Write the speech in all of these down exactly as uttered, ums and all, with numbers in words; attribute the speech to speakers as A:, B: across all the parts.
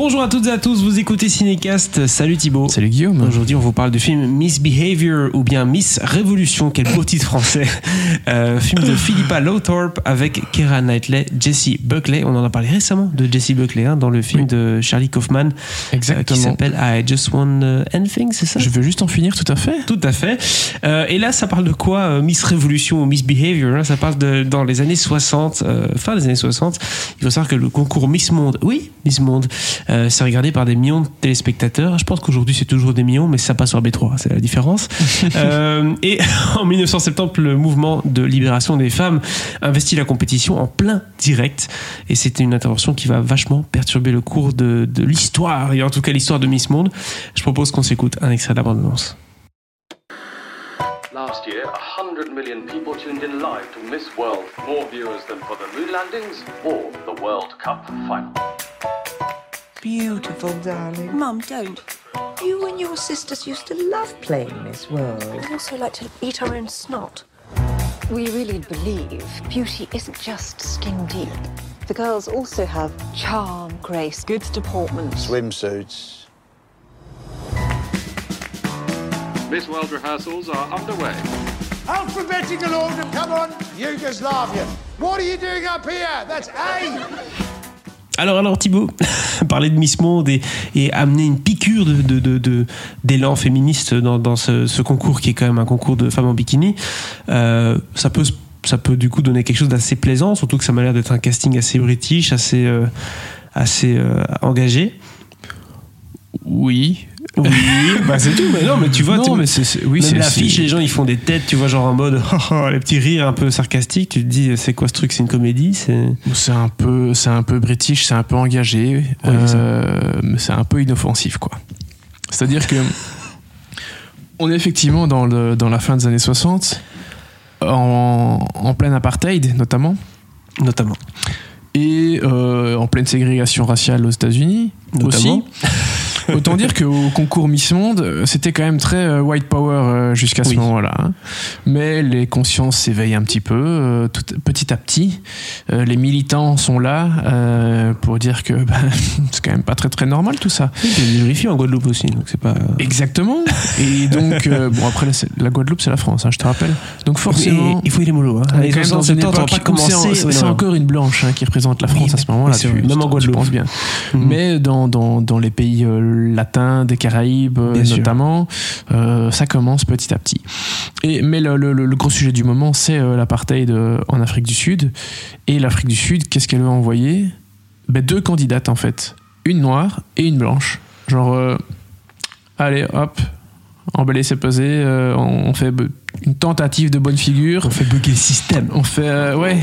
A: Bonjour à toutes et à tous, vous écoutez Cinécast. Salut Thibaut.
B: Salut Guillaume.
A: Aujourd'hui, on vous parle du film Misbehavior ou bien Miss Révolution, quel beau titre français. Euh, film de Philippa Lowthorpe avec Keira Knightley, Jessie Buckley. On en a parlé récemment de Jessie Buckley hein, dans le film oui. de Charlie Kaufman.
B: Exactement.
A: Euh, qui s'appelle I Just Want Anything, c'est ça ?
B: Je veux juste en finir, tout à fait.
A: Tout à fait. Euh, et là, ça parle de quoi euh, Miss Révolution ou Misbehavior hein, ça parle de dans les années soixante, euh, fin des années soixante. Il faut savoir que le concours Miss Monde, oui, Miss Monde, euh, c'est regardé par des millions de téléspectateurs. Je pense qu'aujourd'hui, c'est toujours des millions, mais ça passe sur B trois, c'est la différence. euh, et en dix-neuf cent soixante-dix, le mouvement de libération des femmes investit la compétition en plein direct. Et c'était une intervention qui va vachement perturber le cours de, de l'histoire, et en tout cas l'histoire de Miss Monde. Je propose qu'on s'écoute un extrait de la bande-annonce.
C: Last year, one hundred million people tuned in live to Miss World, more viewers than for the moon landings or the World Cup final.
D: Beautiful, darling.
E: Mum, don't.
D: You and your sisters used to love playing Miss World.
E: We also like to eat our own snot. We really believe beauty isn't just skin deep. The girls also have charm, grace, good deportment.
F: Swimsuits.
C: Miss World rehearsals are underway.
F: Alphabetical order, come on, Yugoslavia. What are you doing up here? That's A.
A: Alors, alors Thibaut, parler de Miss Monde et, et amener une piqûre de, de, de, de, d'élan féministe dans, dans ce, ce concours qui est quand même un concours de femmes en bikini, euh, ça peut ça peut du coup donner quelque chose d'assez plaisant, surtout que ça m'a l'air d'être un casting assez british, assez, euh, assez euh, engagé.
B: Oui.
A: Oui, bah c'est tout. Mais non, mais tu vois,
B: non,
A: tu,
B: mais c'est, c'est, oui,
A: même
B: c'est,
A: l'affiche,
B: c'est...
A: les gens ils font des têtes, tu vois, genre en mode oh, oh, les petits rires un peu sarcastiques. Tu te dis, c'est quoi ce truc ? C'est une comédie ? C'est,
B: c'est un peu, c'est un peu british, c'est un peu engagé, oui, euh, mais c'est un peu inoffensif, quoi. C'est-à-dire que on est effectivement dans le dans la fin des années soixante, en en plein apartheid notamment,
A: notamment,
B: et euh, en pleine ségrégation raciale aux États-Unis
A: notamment.
B: Aussi. Autant dire qu'au concours Miss Monde, c'était quand même très white power jusqu'à ce oui. moment-là. Hein. Mais les consciences s'éveillent un petit peu, euh, tout, petit à petit. Euh, les militants sont là euh, pour dire que bah, c'est quand même pas très très normal tout ça.
A: Oui, il y a des vérifiés en Guadeloupe aussi, donc c'est pas.
B: Exactement. Et donc euh, bon après la, la Guadeloupe c'est la France, hein, je te rappelle. Donc forcément,
A: oui, il faut y les mollo. Hein.
B: On est quand même dans une époque on va pas commencer. En, c'est, c'est encore une blanche hein, qui représente la France oui, à ce moment-là.
A: Tu, même en Guadeloupe,
B: je pense bien. Mm-hmm. Mais dans dans dans les pays euh, latins, des Caraïbes bien notamment, euh, ça commence petit à petit. Et, mais le, le, le gros sujet du moment, c'est euh, l'apartheid en Afrique du Sud. Et l'Afrique du Sud, qu'est-ce qu'elle veut envoyer ? Ben, deux candidates en fait, une noire et une blanche. Genre, euh, allez hop, emballer c'est peser, euh, on, on fait une tentative de bonne figure.
A: On fait bugger le système.
B: On fait, euh, ouais.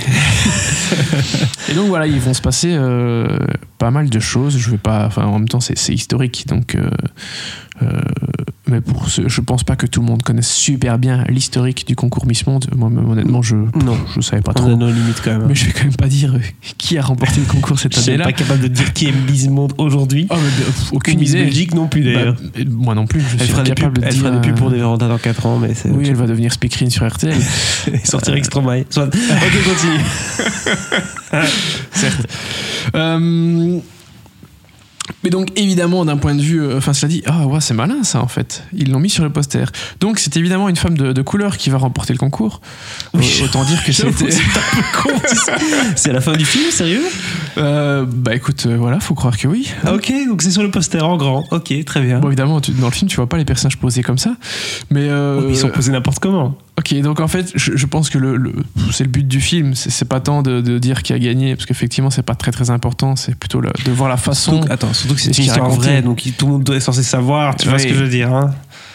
B: Et donc voilà, ils vont se passer euh, pas mal de choses. Je vais pas, enfin en même temps c'est, c'est historique, donc. Euh, euh, mais pour ce, je pense pas que tout le monde connaisse super bien l'historique du concours Miss Monde. Moi, même, honnêtement, je
A: non,
B: je savais pas trop.
A: On a nos limites quand même.
B: Mais je vais quand même pas dire qui a remporté le concours cette année-là.
A: Je suis pas capable de dire qui est Miss Monde aujourd'hui.
B: Oh, mais, pff, aucune
A: Miss
B: idée.
A: Belgique non plus d'ailleurs.
B: Bah, moi non plus. Je
A: elle
B: suis
A: fera
B: capable
A: pubs,
B: de
A: elle
B: dire.
A: Elle fera des pubs pour des Véranda dans quatre ans, mais c'est.
B: Oui, elle va devenir speakerine sur R T L.
A: Et sortir euh... extra maille. Soit. Ok, continue.
B: Certes. Euh... Mais donc évidemment d'un point de vue, enfin euh, cela dit, ah ouais c'est malin ça en fait, ils l'ont mis sur le poster. Donc c'est évidemment une femme de, de couleur qui va remporter le concours. Oui, euh, autant dire que c'était.
A: C'est un peu con, c'est la fin du film, sérieux
B: euh, Bah écoute, euh, voilà, faut croire que oui.
A: Ah, ok, donc c'est sur le poster en grand. Ok, très bien.
B: Bon évidemment, tu, dans le film tu vois pas les personnages posés comme ça, mais euh,
A: oh, ils sont posés n'importe comment.
B: Ok, donc en fait, je, je pense que le, le, c'est le but du film, c'est, c'est pas tant de, de dire qui a gagné, parce qu'effectivement, c'est pas très très important, c'est plutôt le, de voir la façon.
A: Surtout, attends, surtout que c'est une histoire vraie, donc tout le monde est censé savoir, tu oui. vois ce que je veux dire, hein.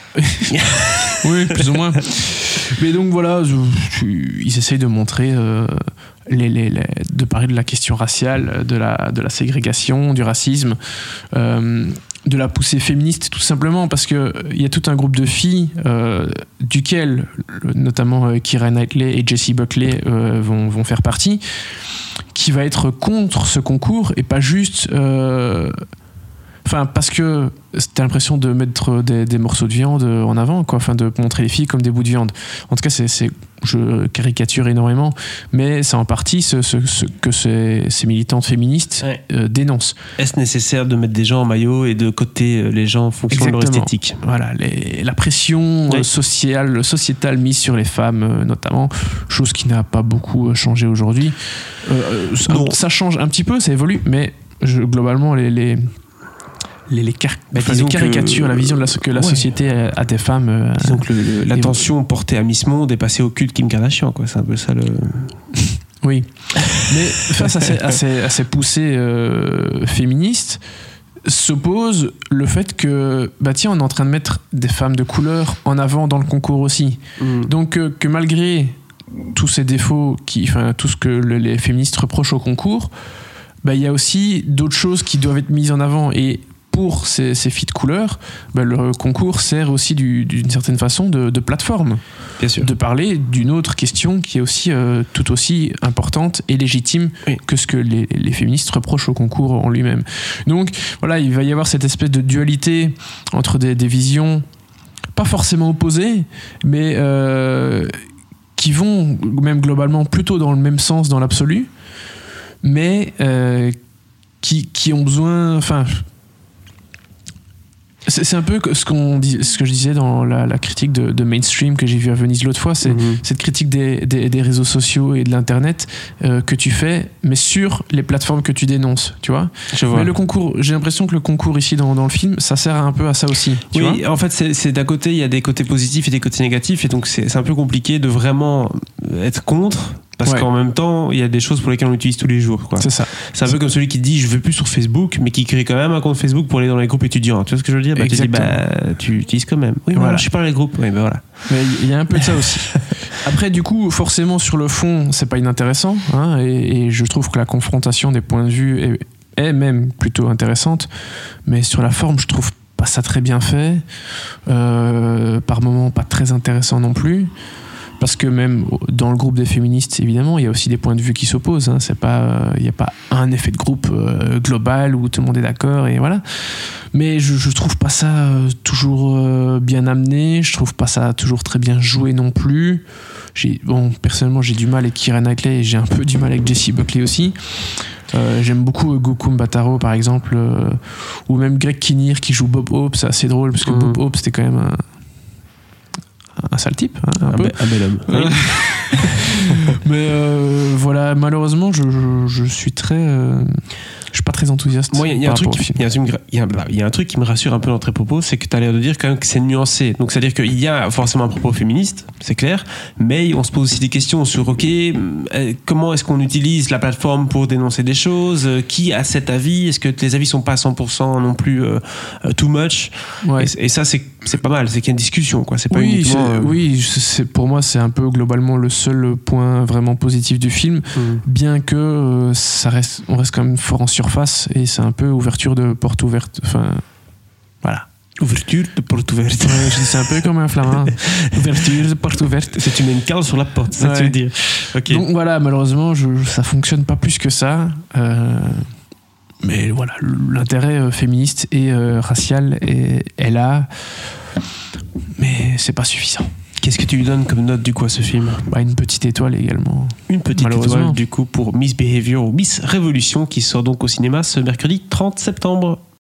B: Oui, plus ou moins. Mais donc voilà, je, je, ils essayent de montrer, euh, les, les, les, de parler de la question raciale, de la, de la ségrégation, du racisme. Euh, de la poussée féministe tout simplement parce que il y a tout un groupe de filles euh, duquel notamment euh, Keira Knightley et Jessie Buckley euh, vont, vont faire partie, qui va être contre ce concours et pas juste euh... enfin parce que t'as l'impression de mettre des, des morceaux de viande en avant, quoi, enfin de montrer les filles comme des bouts de viande. En tout cas, c'est, c'est je caricature énormément, mais c'est en partie ce, ce, ce que ces, ces militantes féministes ouais. euh, dénoncent.
A: Est-ce nécessaire de mettre des gens en maillot et de coter les gens en fonction
B: Exactement.
A: de leur esthétique ?
B: Voilà, les, la pression oui. sociale, sociétale mise sur les femmes notamment, chose qui n'a pas beaucoup changé aujourd'hui. Euh, ça, ça change un petit peu, ça évolue, mais je, globalement les, les Les, les, car- bah, enfin, les caricatures, que, la vision de la, que la ouais. société a, a des femmes. Euh,
A: disons que le, le, l'attention portée à Miss Monde est passée au culte Kim Kardashian, quoi. C'est un peu ça le.
B: Oui. Mais face à ces, à ces, à ces poussées euh, féministes, s'oppose le fait que, bah tiens, on est en train de mettre des femmes de couleur en avant dans le concours aussi. Mm. Donc, euh, que malgré tous ces défauts, qui, enfin, tout ce que le, les féministes reprochent au concours, bah, il y a aussi d'autres choses qui doivent être mises en avant. Et pour ces, ces filles de couleur, bah, le concours sert aussi du, d'une certaine façon de, de plateforme.
A: Bien sûr.
B: De parler d'une autre question qui est aussi euh, tout aussi importante et légitime oui. que ce que les, les féministes reprochent au concours en lui-même. Donc voilà, il va y avoir cette espèce de dualité entre des, des visions pas forcément opposées, mais euh, qui vont même globalement plutôt dans le même sens dans l'absolu, mais euh, qui, qui ont besoin... Enfin, C'est, c'est un peu ce, qu'on dit, ce que je disais dans la, la critique de, de Mainstream que j'ai vu à Venise l'autre fois, c'est mmh. cette critique des, des, des réseaux sociaux et de l'internet euh, que tu fais, mais sur les plateformes que tu dénonces, tu vois. Je vois. Mais le concours, j'ai l'impression que le concours ici dans, dans le film, ça sert un peu à ça aussi. Tu
A: oui,
B: vois
A: en fait, c'est, c'est d'un côté, il y a des côtés positifs et des côtés négatifs, et donc c'est, c'est un peu compliqué de vraiment être contre. Parce ouais. qu'en même temps, il y a des choses pour lesquelles on l'utilise tous les jours, quoi.
B: C'est ça.
A: C'est un peu comme celui qui dit je veux plus sur Facebook, mais qui crée quand même un compte Facebook pour aller dans les groupes étudiants. Tu vois ce que je veux dire ? Bah, tu dis bah tu utilises quand même. Oui, voilà. Voilà, je suis pas dans les groupes. Oui, ben voilà.
B: Mais il y a un peu de ça aussi. Après, du coup, forcément sur le fond, c'est pas inintéressant, hein, et, et je trouve que la confrontation des points de vue est, est même plutôt intéressante. Mais sur la forme, je trouve pas ça très bien fait. Euh, par moments, pas très intéressant non plus. Parce que même dans le groupe des féministes, évidemment, il y a aussi des points de vue qui s'opposent. Hein. C'est pas, il n'y a pas un effet de groupe euh, global où tout le monde est d'accord et voilà. Mais je, je trouve pas ça euh, toujours euh, bien amené. Je trouve pas ça toujours très bien joué non plus. J'ai, bon, personnellement, j'ai du mal avec Keira Knightley et j'ai un peu du mal avec Jessie Buckley aussi. Euh, j'aime beaucoup Gokum Bataro par exemple, euh, ou même Greg Kinnear qui joue Bob Hope. C'est assez drôle parce que mmh. Bob Hope c'était quand même un un sale type, hein, un, un, peu.
A: Be- un bel homme. Oui.
B: Mais euh, voilà, malheureusement, je, je, je suis très, euh, je suis pas très enthousiaste.
A: Moi, il y, y, y, y a un truc qui me rassure un peu dans tes propos, c'est que tu as l'air de dire quand même que c'est nuancé. Donc, c'est-à-dire qu'il y a forcément un propos féministe, c'est clair, mais on se pose aussi des questions sur, ok, comment est-ce qu'on utilise la plateforme pour dénoncer des choses ? Qui a cet avis ? Est-ce que les avis sont pas à cent pour cent non plus euh, too much ? Ouais. et, et ça, c'est, c'est pas mal, c'est qu'il y a une discussion, quoi. C'est pas
B: oui,
A: uniquement,
B: c'est,
A: euh...
B: oui c'est, pour moi, c'est un peu globalement le seul point vraiment positif du film, mmh. bien que euh, ça reste, on reste quand même fort en surface et c'est un peu ouverture de porte ouverte. Enfin, voilà.
A: Ouverture de porte ouverte.
B: Ouais, je dis c'est un peu comme un flamand. Ouverture de porte ouverte.
A: C'est tu mets une cale sur la porte, c'est ouais. ça que tu veux dire. Okay.
B: Donc voilà, malheureusement, je, ça fonctionne pas plus que ça. Euh, mais voilà, l'intérêt féministe et euh, racial est, est là, mais c'est pas suffisant.
A: Qu'est-ce que tu lui donnes comme note du coup à ce film ?
B: Bah, une petite étoile également.
A: Une petite étoile du coup pour Miss Behavior ou Miss Révolution qui sort donc au cinéma ce mercredi trente septembre.